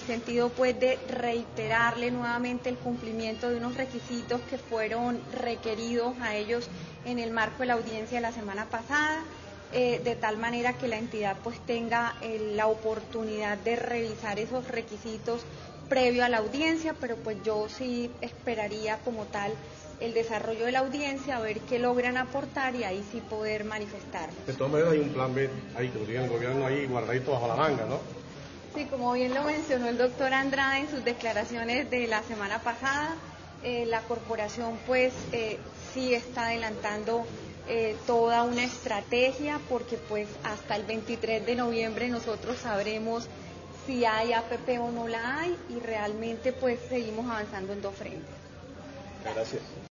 sentido pues de reiterarle nuevamente el cumplimiento de unos requisitos que fueron requeridos a ellos en el marco de la audiencia de la semana pasada, de tal manera que la entidad pues tenga la oportunidad de revisar esos requisitos previo a la audiencia, pero pues yo sí esperaría como tal el desarrollo de la audiencia, a ver qué logran aportar y ahí sí poder manifestar. De todas maneras hay un plan B ahí que tiene el gobierno ahí guardadito bajo la manga, ¿no? Sí, como bien lo mencionó el doctor Andrade en sus declaraciones de la semana pasada, la corporación pues sí está adelantando toda una estrategia, porque pues hasta el 23 de noviembre nosotros sabremos si hay APP o no la hay, y realmente pues seguimos avanzando en dos frentes. Gracias.